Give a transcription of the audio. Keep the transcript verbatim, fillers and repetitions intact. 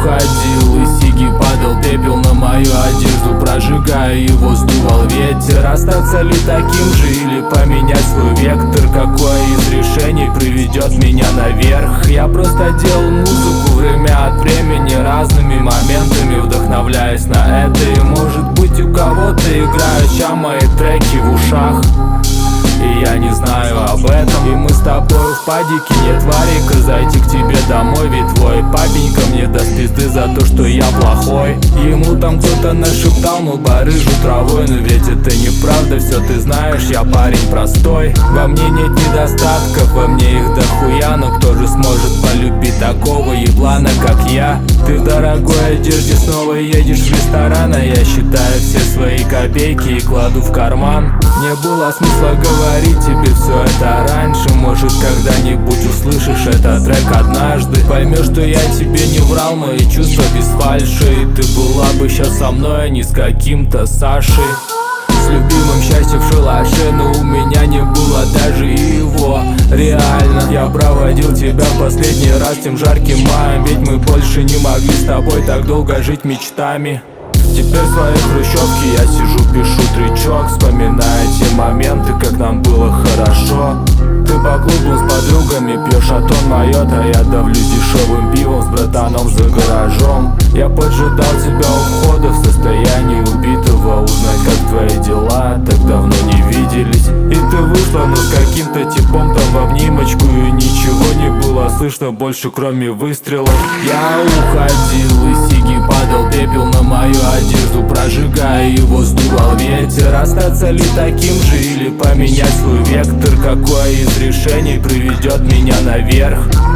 уходил, и сиги падал пепел на мою одежду, прожигая его сдувал ветер. Остаться ли таким же или поменять свой вектор? Какое из решений приведет меня наверх? Я просто делал музыку время от времени, разными моментами вдохновляясь на это. И может быть у кого-то играют ща мои треки в ушах, и я не знаю об этом. И мы с тобой в падике, нет варика, зайти к тебе домой, ведь твой папенька мне даст пизды за то, что я плохой. Ему там кто-то нашептал, мол, барыжу травой, но ведь это неправда, все ты знаешь, я парень простой. Во мне нет недостатков, во мне их дохуя, но кто же сможет полюбить такого еблана, как я? Ты в дорогой одежде снова едешь в ресторан, а я считаю все свои копейки и кладу в карман. Не было смысла говорить тебе все это раньше, может когда-нибудь услышишь этот трек однажды. Поймешь, что я тебе не врал, мои чувства без фальши, и ты была бы сейчас со мной, а не с каким-то Сашей. С любимым счастьем в шалаше, но у меня не было даже его. Реально, я проводил тебя в последний раз тем жарким маем, ведь мы больше не могли с тобой так долго жить мечтами. Теперь в своей хрущевке я сижу, пишу тречок, вспоминая те моменты, как нам было хорошо. Ты по клубу с подругами пьешь, а тон моет, а я давлюсь дешевым пивом с братаном за гаражом. Я поджидал тебя у входа в состоянии убитого, узнать, как твои дела, так давно не виделись. И ты вышла, но с каким-то типом там в обнимочку, и ничего не было слышно больше, кроме выстрелов. Я уходил, и сиги падал пепел на мою одежду, прожигая его сдувал ветер. Остаться ли таким же или поменять свой вектор? Какое из решений приведет меня наверх?